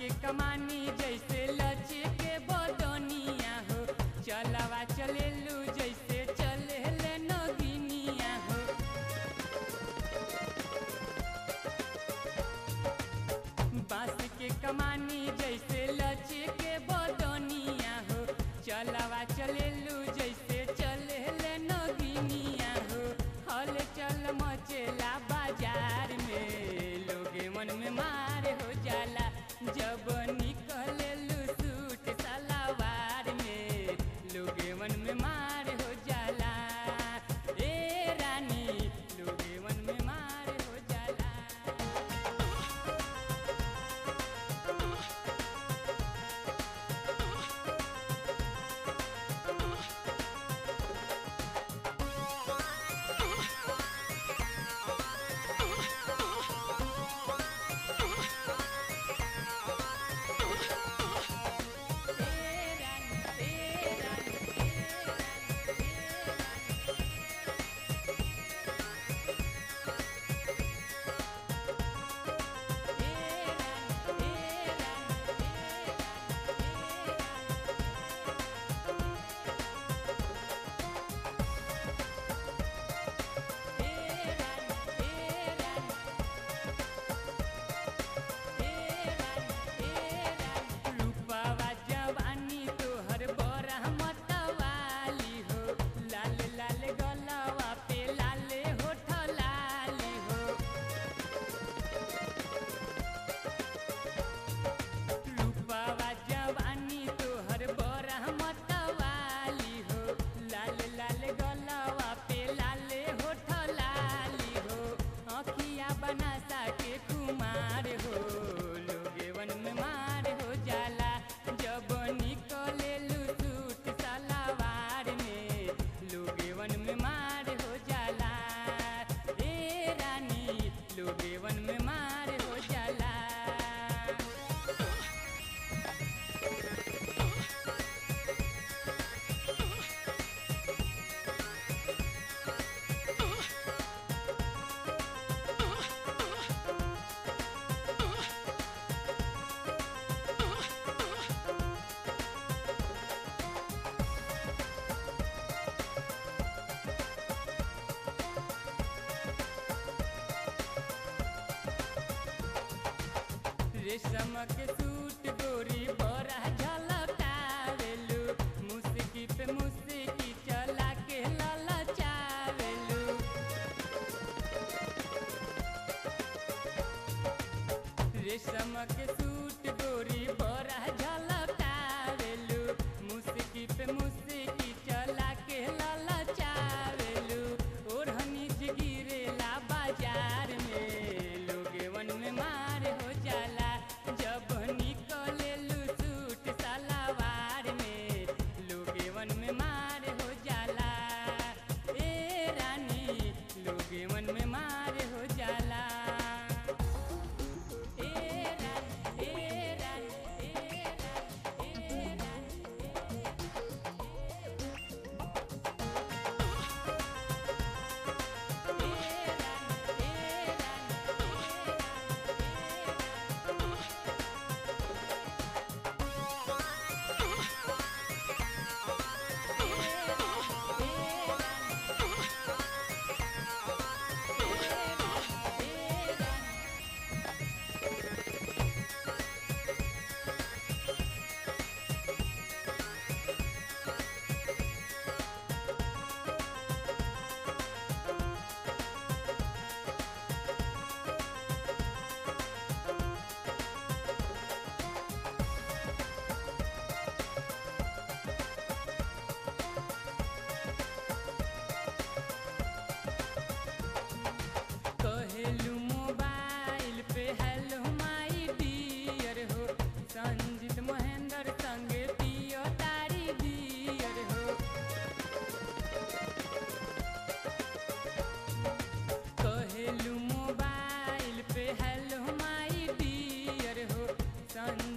के कमानी जैसे लचे के बदनिया हो, चलावा चलेलू जैसे चले ले नगिनिया हो। बांस के कमानी जैसे लचे के बदनिया हो, चलावा चलेलू जैसे चले ले नगिनिया हो। हल चल मचेला बाजार में, लोगे मन में मार हो जाला जब निकलेलू सूट सलवार में, लोगे मन में मार हो जाला। ए रानी लोगे मन में मार हो जाला। बनासा के कुमार हो, लोगे वन में मार हो जाला जब निकलेलू सूट सलवार में, लोगे वन में मार हो जाला। ए रानी लोगे वन में मार हो जाला। रेशम के सूट गोरी बड़ा झलकावेलू, मुस्की पे मुस्की चला के ललचावेलू। रेशम के सूट गोरी बड़ा झलकावेलू, मुस्की पे मुस्की चला के ललचावेलू। ओढ़नी गिरेला बाजार में, लोगे वन में मार हो जाला जब निकलेलू सूट सलवार में, लोगे वन में मार हो जाला। ए रानी लोगे वन में मार हो जाला। कहेलू मोबाइल पे हेलो माई डियर हो, संजीत महेंद्र संगे पियो तारी डियर हो। कहेलू मोबाइल पे हेलो माई डियर हो,